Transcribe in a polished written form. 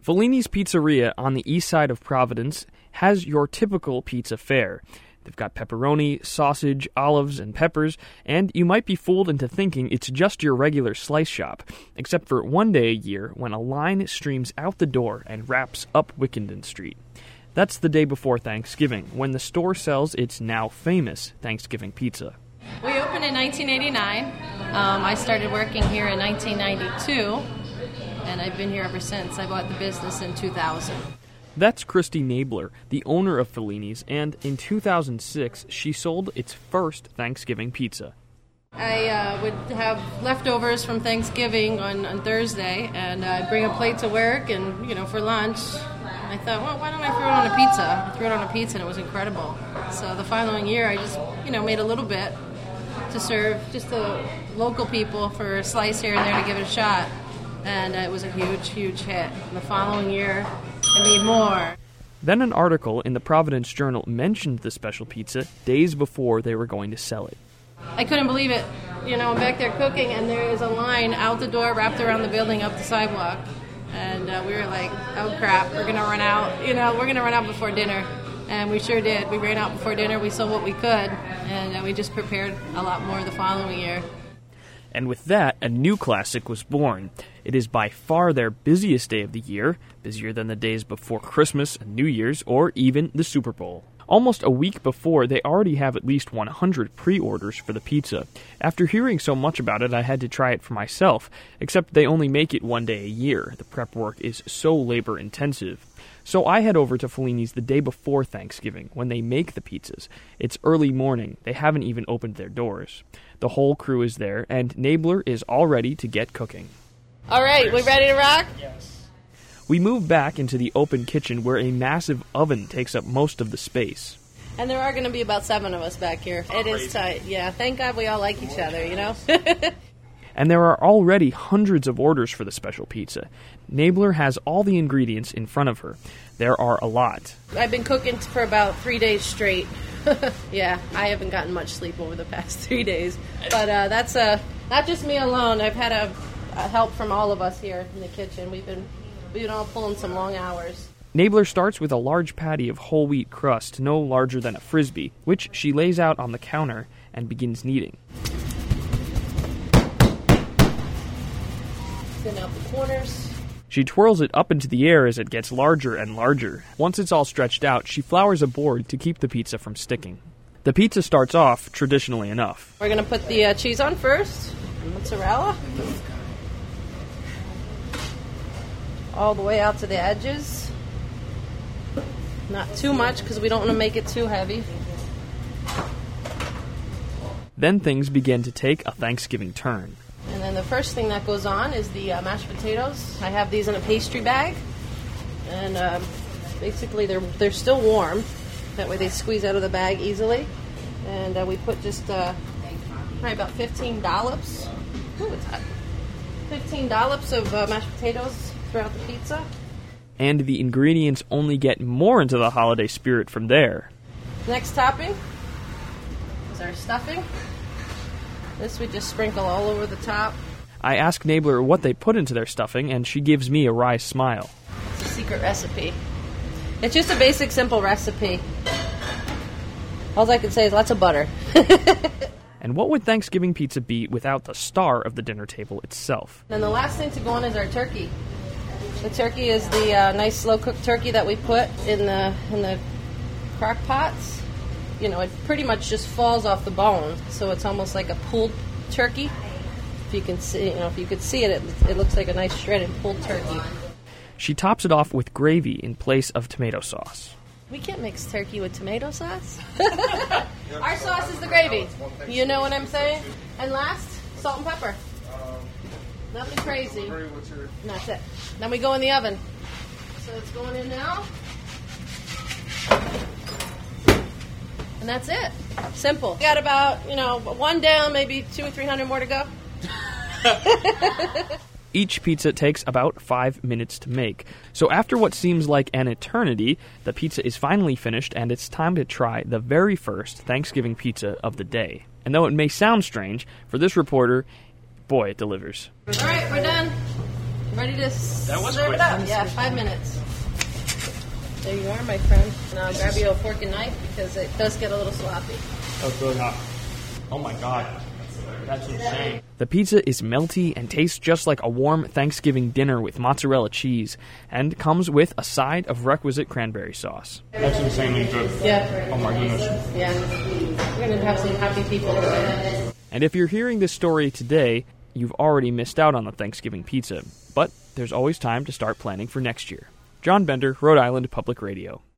Fellini's Pizzeria on the east side of Providence has your typical pizza fare. They've got pepperoni, sausage, olives, and peppers, and you might be fooled into thinking it's just your regular slice shop, except for one day a year when a line streams out the door and wraps up Wickenden Street. That's the day before Thanksgiving, when the store sells its now famous Thanksgiving pizza. We opened in 1989. I started working here in 1992, and I've been here ever since. I bought the business in 2000. That's Christy Nabler, the owner of Fellini's, and in 2006, she sold its first Thanksgiving pizza. I would have leftovers from Thanksgiving on Thursday, and I'd bring a plate to work, and, for lunch, I thought, well, why don't I throw it on a pizza? I threw it on a pizza, and it was incredible. So the following year, I just, made a little bit to serve just the local people for a slice here and there to give it a shot, and it was a huge, huge hit. And the following year, I made more. Then an article in the Providence Journal mentioned the special pizza days before they were going to sell it. I couldn't believe it. I'm back there cooking, and there is a line out the door wrapped around the building up the sidewalk. And we were like, oh crap, we're going to run out. We're going to run out before dinner. And we sure did. We ran out before dinner. We sold what we could. And we just prepared a lot more the following year. And with that, a new classic was born. It is by far their busiest day of the year, busier than the days before Christmas and New Year's, or even the Super Bowl. Almost a week before, they already have at least 100 pre-orders for the pizza. After hearing so much about it, I had to try it for myself, except they only make it one day a year. The prep work is so labor-intensive. So I head over to Fellini's the day before Thanksgiving, when they make the pizzas. It's early morning. They haven't even opened their doors. The whole crew is there, and Nabler is all ready to get cooking. All right, we ready to rock? Yes. We move back into the open kitchen where a massive oven takes up most of the space. And there are going to be about 7 of us back here. It is tight. Yeah, thank God we all like each other, And there are already hundreds of orders for the special pizza. Nabler has all the ingredients in front of her. There are a lot. I've been cooking for about 3 days straight. Yeah, I haven't gotten much sleep over the past 3 days. But that's not just me alone. I've had a help from all of us here in the kitchen. We've been all pulling some long hours. Nabler starts with a large patty of whole wheat crust, no larger than a Frisbee, which she lays out on the counter and begins kneading. Thin out the corners. She twirls it up into the air as it gets larger and larger. Once it's all stretched out, she flours a board to keep the pizza from sticking. The pizza starts off traditionally enough. We're going to put the cheese on first, mozzarella, all the way out to the edges. Not too much because we don't want to make it too heavy. Then things begin to take a Thanksgiving turn. And then the first thing that goes on is the mashed potatoes. I have these in a pastry bag, and basically they're still warm. That way they squeeze out of the bag easily. And we put just probably about 15 dollops. Ooh, it's hot. 15 dollops of mashed potatoes throughout the pizza. And the ingredients only get more into the holiday spirit from there. Next topping is our stuffing. This we just sprinkle all over the top. I ask Nabler what they put into their stuffing, and she gives me a wry smile. It's a secret recipe. It's just a basic, simple recipe. All I can say is lots of butter. And what would Thanksgiving pizza be without the star of the dinner table itself? And the last thing to go on is our turkey. The turkey is the nice slow-cooked turkey that we put in the crock pots. It pretty much just falls off the bone, so it's almost like a pulled turkey. If you can see, if you could see it, it looks like a nice shredded pulled turkey. She tops it off with gravy in place of tomato sauce. We can't mix turkey with tomato sauce. Our sauce is the gravy. You know what I'm saying? And last, salt and pepper. Nothing crazy. And that's it. Then we go in the oven. So it's going in now. And that's it. Simple. We got about, one down, maybe 200 or 300 more to go. Each pizza takes about 5 minutes to make. So after what seems like an eternity, the pizza is finally finished, and it's time to try the very first Thanksgiving pizza of the day. And though it may sound strange, for this reporter, boy, it delivers. All right, we're done. Ready to was serve quick. it up? Yeah, 5 minutes. There you are, my friend. Now I'll grab you a fork and knife because it does get a little sloppy. Oh, it's really hot. Oh my god. That's insane. The pizza is melty and tastes just like a warm Thanksgiving dinner with mozzarella cheese, and comes with a side of requisite cranberry sauce. That's insanely good. Yeah. Oh my goodness. Yeah. We're going to have some happy people today. And if you're hearing this story today, you've already missed out on the Thanksgiving pizza. But there's always time to start planning for next year. John Bender, Rhode Island Public Radio.